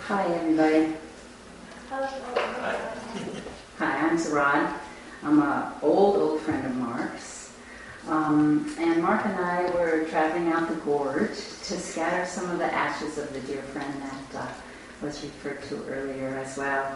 Hi, everybody. Hello. Hi, I'm Zarad. I'm an old friend of Mark's. And Mark and I were traveling out the gorge to scatter some of the ashes of the dear friend that was referred to earlier as well.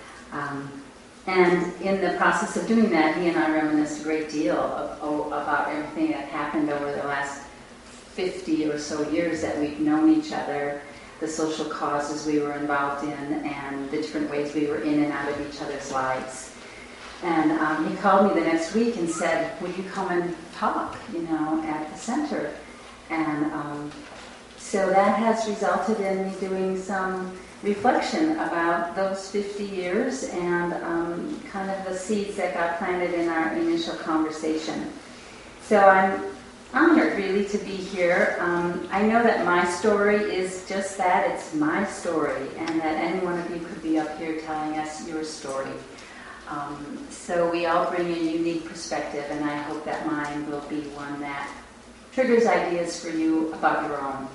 And in the process of doing that, he and I reminisced a great deal about everything that happened over the last 50 or so years that we've known each other, the social causes we were involved in, and the different ways we were in and out of each other's lives. And he called me the next week and said, "Would you come and talk, at the center?" And so that has resulted in me doing some reflection about those 50 years and kind of the seeds that got planted in our initial conversation. So I'm honored, really, to be here. I know that my story is just that. It's my story, and that any one of you could be up here telling us your story. So we all bring a unique perspective, and I hope that mine will be one that triggers ideas for you about your own.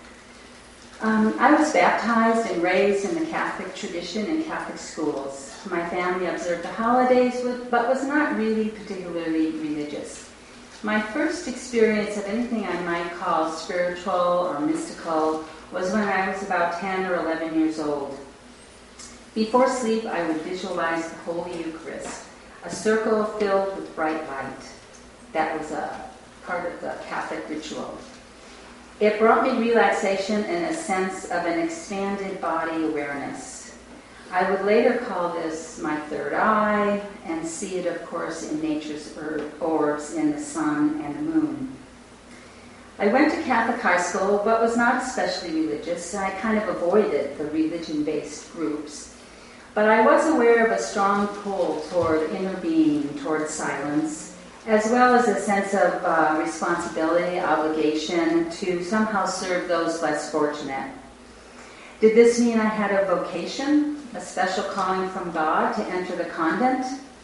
I was baptized and raised in the Catholic tradition in Catholic schools. My family observed the holidays, but was not really particularly religious. My first experience of anything I might call spiritual or mystical was when I was about 10 or 11 years old. Before sleep, I would visualize the Holy Eucharist, a circle filled with bright light. That was a part of the Catholic ritual. It brought me relaxation and a sense of an expanded body awareness. I would later call this my third eye, and see it, of course, in nature's orbs in the sun and the moon. I went to Catholic high school, but was not especially religious. I kind of avoided the religion-based groups. But I was aware of a strong pull toward inner being, toward silence, as well as a sense of responsibility, obligation to somehow serve those less fortunate. Did this mean I had a vocation, a special calling from God to enter the convent?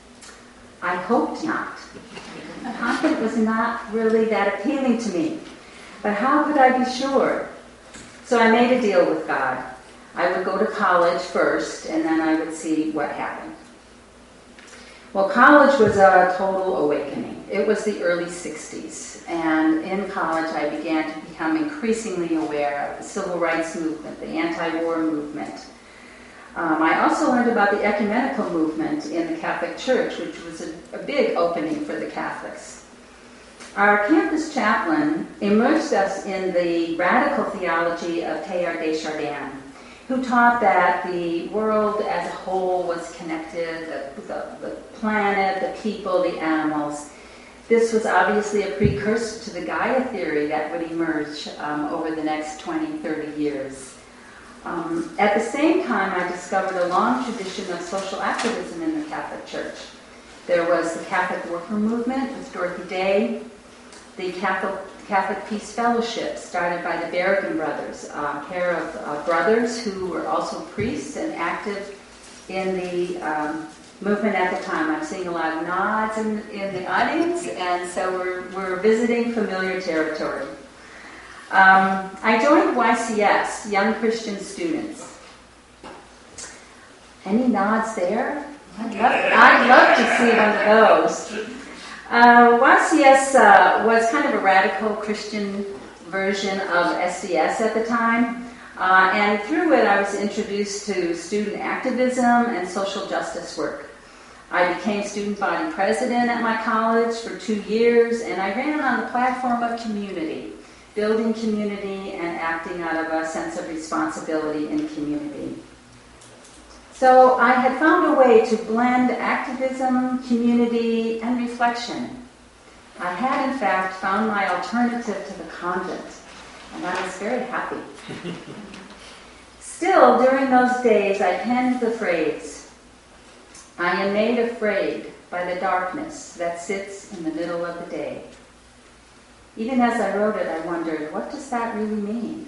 I hoped not. The convent was not really that appealing to me. But how could I be sure? So I made a deal with God. I would go to college first, and then I would see what happened. Well, college was a total awakening. It was the early 60s, and in college I began to become increasingly aware of the civil rights movement, the anti-war movement. I also learned about the ecumenical movement in the Catholic Church, which was a big opening for the Catholics. Our campus chaplain immersed us in the radical theology of Teilhard de Chardin, who taught that the world as a whole was connected, the planet, the people, the animals. This was obviously a precursor to the Gaia theory that would emerge over the next 20, 30 years. At the same time, I discovered a long tradition of social activism in the Catholic Church. There was the Catholic Worker Movement with Dorothy Day, the Catholic Peace Fellowship started by the Berrigan brothers, a pair of brothers who were also priests and active in the movement at the time. I'm seeing a lot of nods in the audience, and so we're visiting familiar territory. I joined YCS, Young Christian Students. Any nods there? I'd love to see one of those. YCS was kind of a radical Christian version of SDS at the time, and through it I was introduced to student activism and social justice work. I became student body president at my college for 2 years, and I ran on the platform of community, building community and acting out of a sense of responsibility in community. So I had found a way to blend activism, community, and reflection. I had, in fact, found my alternative to the convent, and I was very happy. Still, during those days, I penned the phrase, "I am made afraid by the darkness that sits in the middle of the day." Even as I wrote it, I wondered, what does that really mean?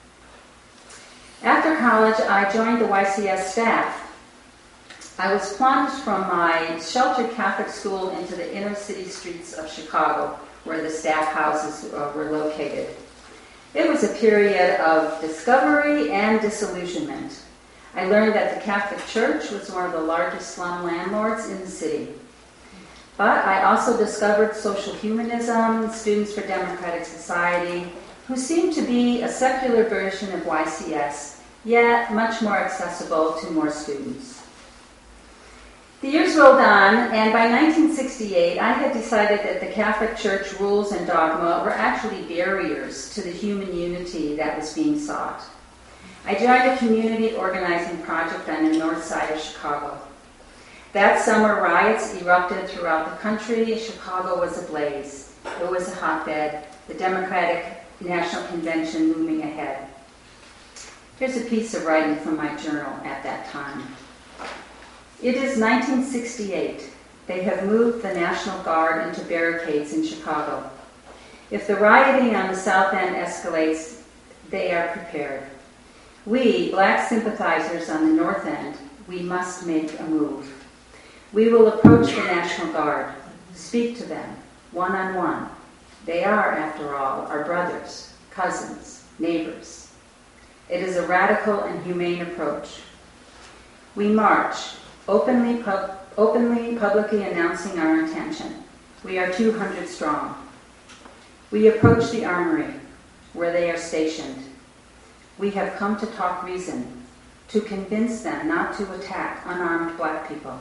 After college, I joined the YCS staff. I was plunged from my sheltered Catholic school into the inner city streets of Chicago, where the staff houses were located. It was a period of discovery and disillusionment. I learned that the Catholic Church was one of the largest slum landlords in the city. But I also discovered social humanism, Students for Democratic Society, who seemed to be a secular version of YCS, yet much more accessible to more students. The years rolled on, and by 1968, I had decided that the Catholic Church rules and dogma were actually barriers to the human unity that was being sought. I joined a community organizing project on the north side of Chicago. That summer, riots erupted throughout the country. Chicago was ablaze. It was a hotbed, the Democratic National Convention looming ahead. Here's a piece of writing from my journal at that time. It is 1968. They have moved the National Guard into barricades in Chicago. If the rioting on the South End escalates, they are prepared. We, black sympathizers on the North End, we must make a move. We will approach the National Guard, speak to them, one-on-one. They are, after all, our brothers, cousins, neighbors. It is a radical and humane approach. We march, openly, publicly announcing our intention. We are 200 strong. We approach the armory, where they are stationed. We have come to talk reason, to convince them not to attack unarmed black people.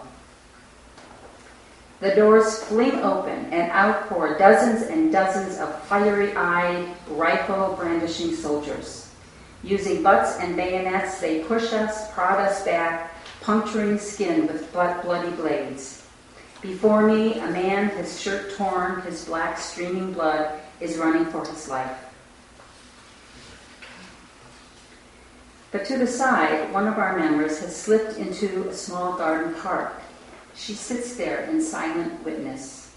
The doors fling open and out pour dozens and dozens of fiery-eyed, rifle-brandishing soldiers. Using butts and bayonets, they push us, prod us back, puncturing skin with bloody blades. Before me, a man, his shirt torn, his black streaming blood, is running for his life. But to the side, one of our members has slipped into a small garden park. She sits there in silent witness.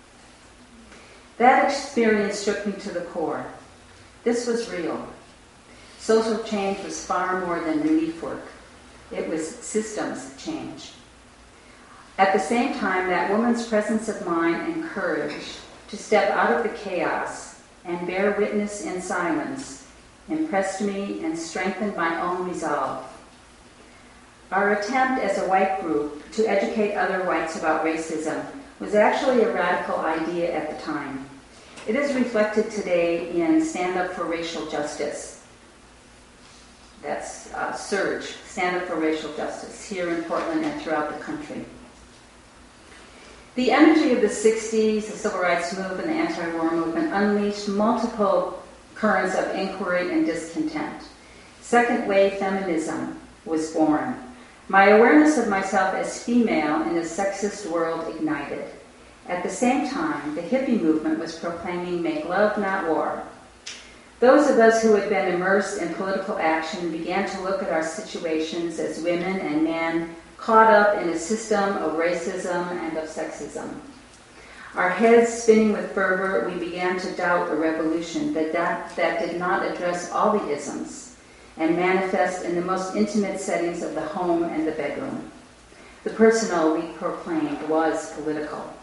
That experience shook me to the core. This was real. Social change was far more than relief work. It was systems change. At the same time, that woman's presence of mind and courage to step out of the chaos and bear witness in silence impressed me and strengthened my own resolve. Our attempt as a white group to educate other whites about racism was actually a radical idea at the time. It is reflected today in Stand Up for Racial Justice. That's SURJ, Stand Up for Racial Justice, here in Portland and throughout the country. The energy of the 60s, the civil rights movement, the anti-war movement, unleashed multiple currents of inquiry and discontent. Second wave feminism was born. My awareness of myself as female in a sexist world ignited. At the same time, the hippie movement was proclaiming "Make love, not war." Those of us who had been immersed in political action began to look at our situations as women and men caught up in a system of racism and of sexism. Our heads spinning with fervor, we began to doubt a revolution that did not address all the isms and manifest in the most intimate settings of the home and the bedroom. The personal, we proclaimed, was political.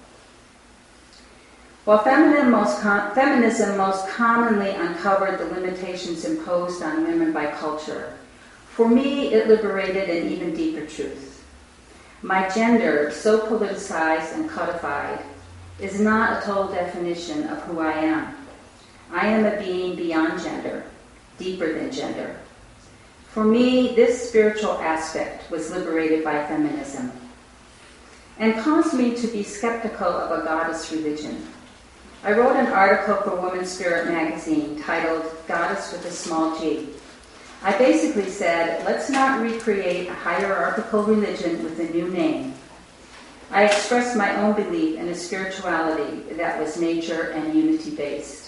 While feminism most commonly uncovered the limitations imposed on women by culture, for me it liberated an even deeper truth. My gender, so politicized and codified, is not a total definition of who I am. I am a being beyond gender, deeper than gender. For me, this spiritual aspect was liberated by feminism and caused me to be skeptical of a goddess religion. I wrote an article for Women's Spirit magazine titled Goddess with a Small G. I basically said, let's not recreate a hierarchical religion with a new name. I expressed my own belief in a spirituality that was nature and unity-based.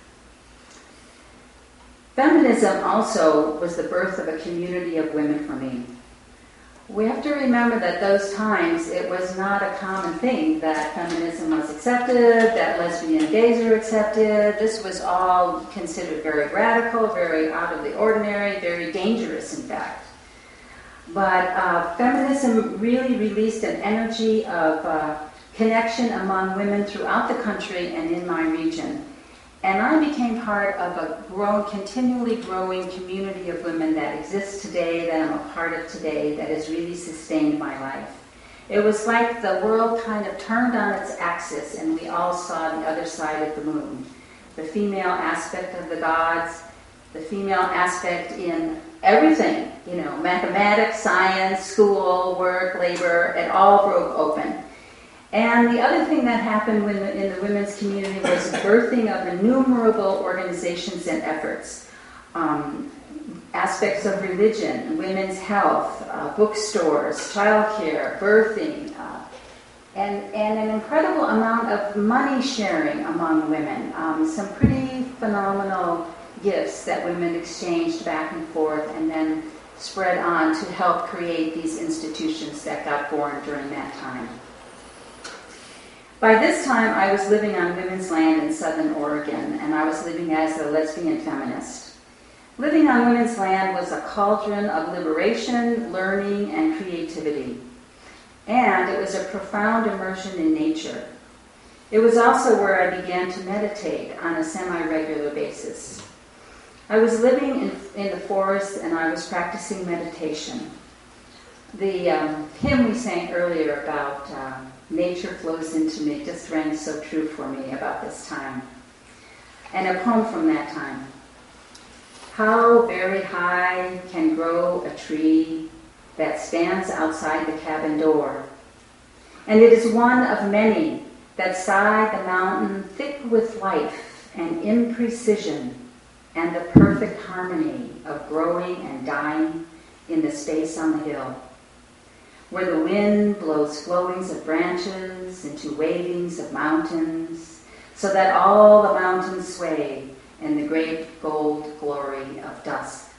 Feminism also was the birth of a community of women for me. We have to remember that those times it was not a common thing that feminism was accepted, that lesbian and gays were accepted. This was all considered very radical, very out of the ordinary, very dangerous, in fact. But feminism really released an energy of connection among women throughout the country and in my region. And I became part of a continually growing community of women that exists today, that I'm a part of today, that has really sustained my life. It was like the world kind of turned on its axis and we all saw the other side of the moon. The female aspect of the gods, the female aspect in everything, mathematics, science, school, work, labor, it all broke open. And the other thing that happened in the women's community was the birthing of innumerable organizations and efforts. Aspects of religion, women's health, bookstores, childcare, birthing, and an incredible amount of money sharing among women. Some pretty phenomenal gifts that women exchanged back and forth and then spread on to help create these institutions that got born during that time. By this time, I was living on women's land in Southern Oregon, and I was living as a lesbian feminist. Living on women's land was a cauldron of liberation, learning, and creativity. And it was a profound immersion in nature. It was also where I began to meditate on a semi-regular basis. I was living in the forest, and I was practicing meditation. The hymn we sang earlier about nature flows into me just rang so true for me about this time. And a poem from that time. How very high can grow a tree that stands outside the cabin door? And it is one of many that side the mountain thick with life and imprecision and the perfect harmony of growing and dying in the space on the hill, where the wind blows flowings of branches into wavings of mountains, so that all the mountains sway in the great gold glory of dusk.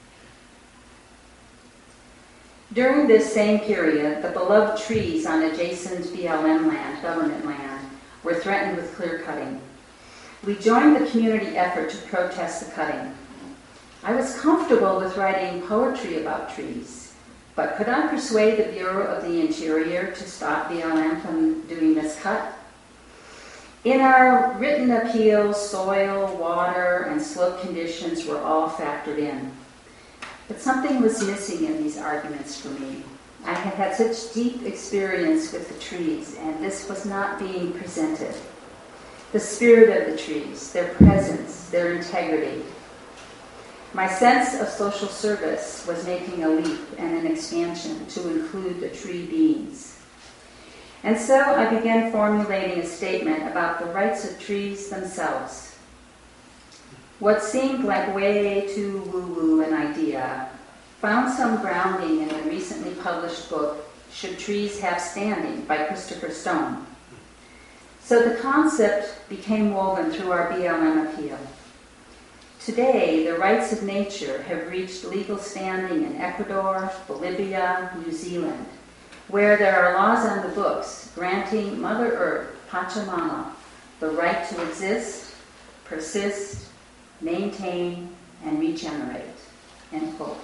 During this same period, the beloved trees on adjacent BLM land, government land, were threatened with clear cutting. We joined the community effort to protest the cutting. I was comfortable with writing poetry about trees, but could I persuade the Bureau of the Interior to stop BLM from doing this cut? In our written appeals, soil, water, and slope conditions were all factored in. But something was missing in these arguments for me. I had had such deep experience with the trees, and this was not being presented. The spirit of the trees, their presence, their integrity. My sense of social service was making a leap and an expansion to include the tree beings. And so I began formulating a statement about the rights of trees themselves. What seemed like way too woo-woo an idea found some grounding in the recently published book, Should Trees Have Standing, by Christopher Stone. So the concept became woven through our BLM appeal. Today, the rights of nature have reached legal standing in Ecuador, Bolivia, New Zealand, where there are laws on the books granting Mother Earth, Pachamama, the right to exist, persist, maintain, and regenerate. End quote.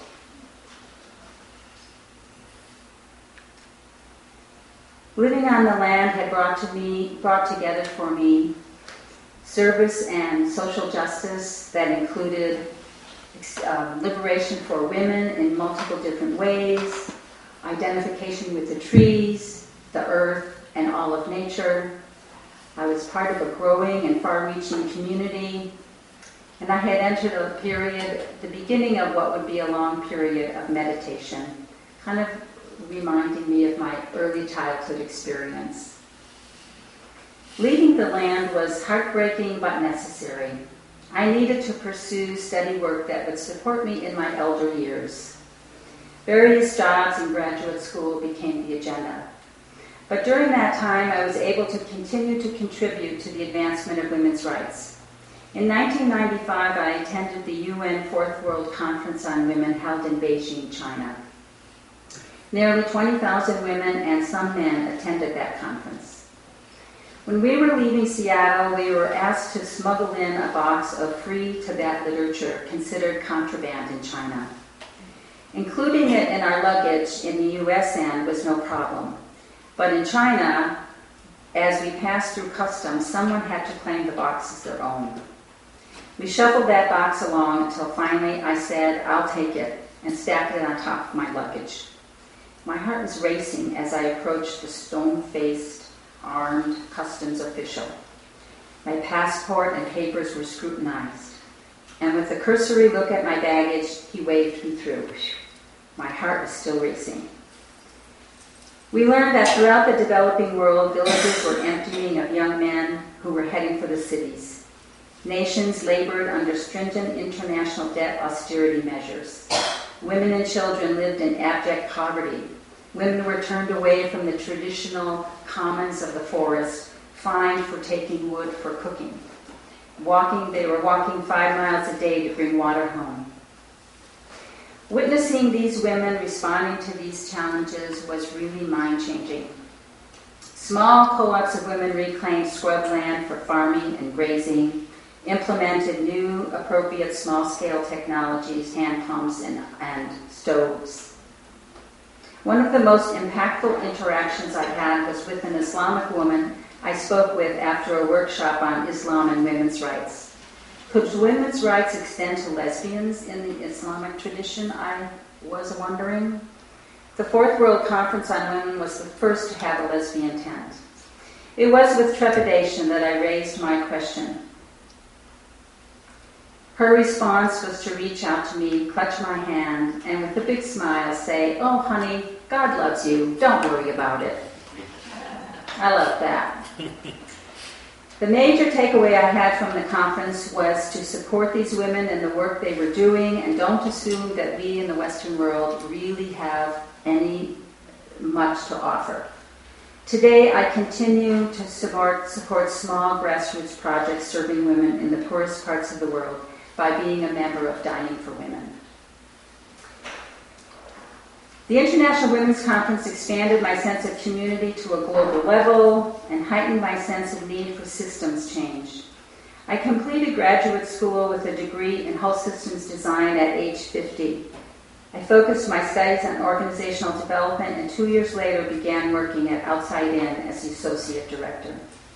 Living on the land had brought together for me service and social justice that included liberation for women in multiple different ways, identification with the trees, the earth, and all of nature. I was part of a growing and far-reaching community, and I had entered a period, the beginning of what would be a long period of meditation, kind of reminding me of my early childhood experience. Leaving the land was heartbreaking but necessary. I needed to pursue steady work that would support me in my elder years. Various jobs in graduate school became the agenda. But during that time, I was able to continue to contribute to the advancement of women's rights. In 1995, I attended the UN Fourth World Conference on Women held in Beijing, China. Nearly 20,000 women and some men attended that conference. When we were leaving Seattle, we were asked to smuggle in a box of free Tibet literature considered contraband in China. Including it in our luggage in the U.S. end was no problem. But in China, as we passed through customs, someone had to claim the box as their own. We shuffled that box along until finally I said, "I'll take it," and stacked it on top of my luggage. My heart was racing as I approached the stone-faced, armed customs official. My passport and papers were scrutinized, and with a cursory look at my baggage, he waved me through. My heart was still racing. We learned that throughout the developing world, villages were emptying of young men who were heading for the cities. Nations labored under stringent international debt austerity measures. Women and children lived in abject poverty. Women were turned away from the traditional commons of the forest, fined for taking wood for cooking. They were walking 5 miles a day to bring water home. Witnessing these women responding to these challenges was really mind-changing. Small co-ops of women reclaimed scrub land for farming and grazing, implemented new appropriate small-scale technologies, hand pumps and stoves. One of the most impactful interactions I had was with an Islamic woman I spoke with after a workshop on Islam and women's rights. Could women's rights extend to lesbians in the Islamic tradition, I was wondering? The Fourth World Conference on Women was the first to have a lesbian tent. It was with trepidation that I raised my question. Her response was to reach out to me, clutch my hand, and with a big smile say, "Oh, honey, God loves you. Don't worry about it." I love that. The major takeaway I had from the conference was to support these women in the work they were doing, and don't assume that we in the Western world really have much to offer. Today, I continue to support small grassroots projects serving women in the poorest parts of the world by being a member of Dining for Women. The International Women's Conference expanded my sense of community to a global level and heightened my sense of need for systems change. I completed graduate school with a degree in health systems design at age 50. I focused my studies on organizational development and 2 years later began working at Outside In as the associate director.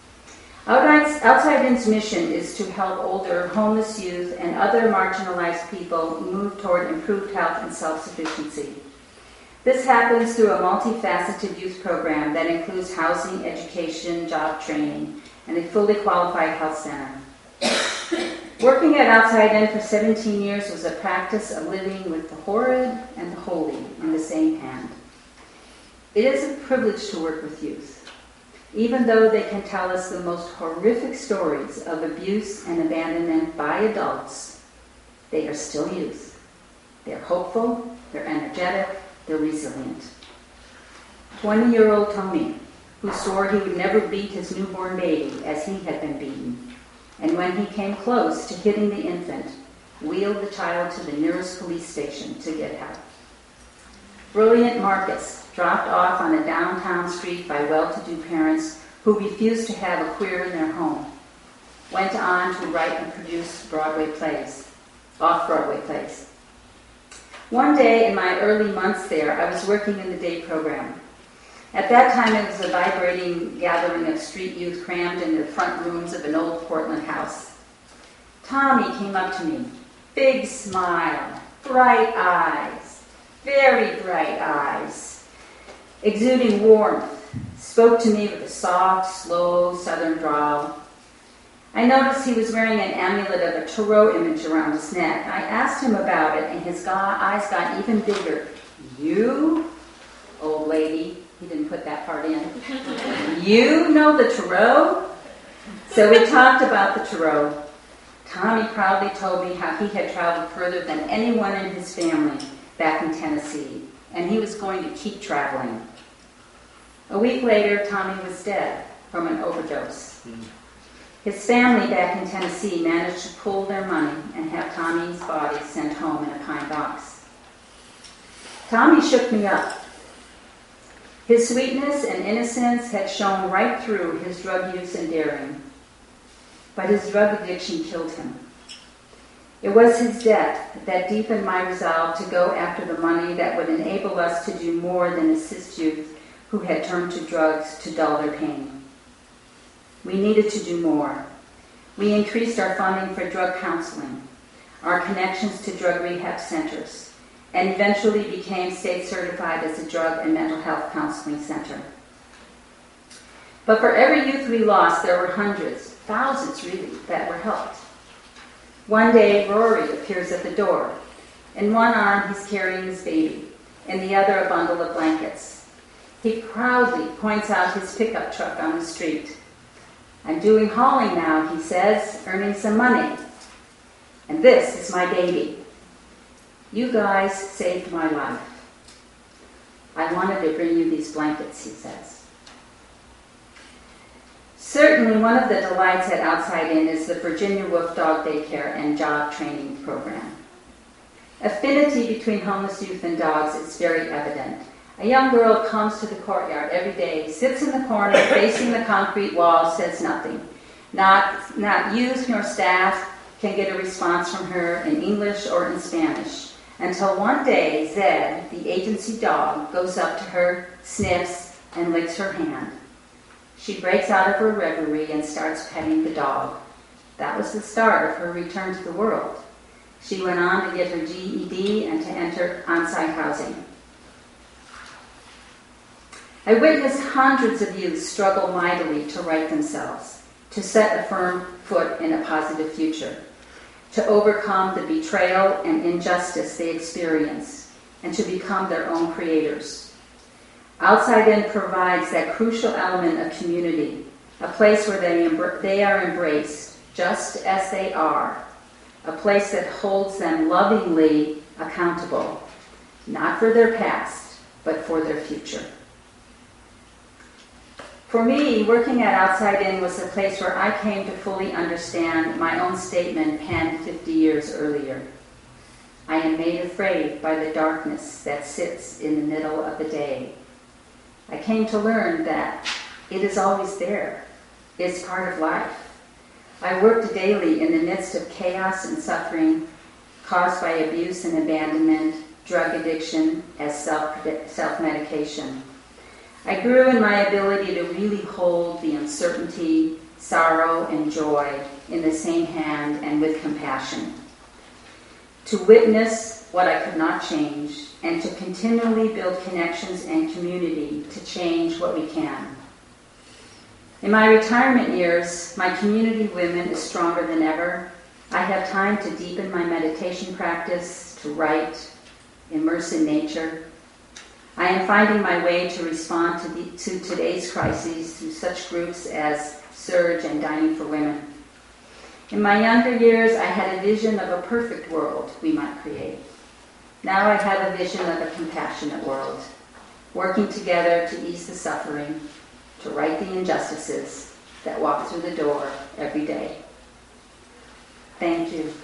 Outside In's mission is to help older, homeless youth and other marginalized people move toward improved health and self-sufficiency. This happens through a multifaceted youth program that includes housing, education, job training, and a fully qualified health center. Working at Outside In for 17 years was a practice of living with the horrid and the holy in the same hand. It is a privilege to work with youth. Even though they can tell us the most horrific stories of abuse and abandonment by adults, they are still youth. They're hopeful, they're energetic, they're resilient. 20-year-old Tony, who swore he would never beat his newborn baby as he had been beaten, and when he came close to hitting the infant, wheeled the child to the nearest police station to get help. Brilliant Marcus, dropped off on a downtown street by well-to-do parents who refused to have a queer in their home, went on to write and produce off-Broadway plays. One day in my early months there, I was working in the day program. At that time, it was a vibrating gathering of street youth crammed in the front rooms of an old Portland house. Tommy came up to me, big smile, bright eyes, very bright eyes, exuding warmth, spoke to me with a soft, slow southern drawl. I noticed he was wearing an amulet of a tarot image around his neck. I asked him about it, and his eyes got even bigger. "You, old lady," he didn't put that part in, "you know the tarot?" So we talked about the tarot. Tommy proudly told me how he had traveled further than anyone in his family back in Tennessee, and he was going to keep traveling. A week later, Tommy was dead from an overdose. His family back in Tennessee managed to pool their money and have Tommy's body sent home in a pine box. Tommy shook me up. His sweetness and innocence had shone right through his drug use and daring. But his drug addiction killed him. It was his death that deepened my resolve to go after the money that would enable us to do more than assist youth who had turned to drugs to dull their pain. We needed to do more. We increased our funding for drug counseling, our connections to drug rehab centers, and eventually became state certified as a drug and mental health counseling center. But for every youth we lost, there were hundreds, thousands really, that were helped. One day, Rory appears at the door. In one arm, he's carrying his baby, in the other, a bundle of blankets. He proudly points out his pickup truck on the street. "I'm doing hauling now," he says, "earning some money. And this is my baby. You guys saved my life. I wanted to bring you these blankets," he says. Certainly one of the delights at Outside In is the Virginia Woolf Dog Daycare and Job Training Program. Affinity between homeless youth and dogs is very evident. A young girl comes to the courtyard every day, sits in the corner facing the concrete wall, says nothing. Not youth nor staff can get a response from her in English or in Spanish, until one day Zed, the agency dog, goes up to her, sniffs, and licks her hand. She breaks out of her reverie and starts petting the dog. That was the start of her return to the world. She went on to get her GED and to enter on-site housing. I witnessed hundreds of youth struggle mightily to right themselves, to set a firm foot in a positive future, to overcome the betrayal and injustice they experience, and to become their own creators. Outside In provides that crucial element of community, a place where they are embraced just as they are, a place that holds them lovingly accountable, not for their past, but for their future. For me, working at Outside In was a place where I came to fully understand my own statement penned 50 years earlier. I am made afraid by the darkness that sits in the middle of the day. I came to learn that it is always there. It's part of life. I worked daily in the midst of chaos and suffering caused by abuse and abandonment, drug addiction as self-medication. I grew in my ability to really hold the uncertainty, sorrow, and joy in the same hand and with compassion. To witness what I could not change, and to continually build connections and community to change what we can. In my retirement years, my community women is stronger than ever. I have time to deepen my meditation practice, to write, immerse in nature. I am finding my way to respond to today's crises through such groups as Surge and Dining for Women. In my younger years, I had a vision of a perfect world we might create. Now I have a vision of a compassionate world, working together to ease the suffering, to right the injustices that walk through the door every day. Thank you.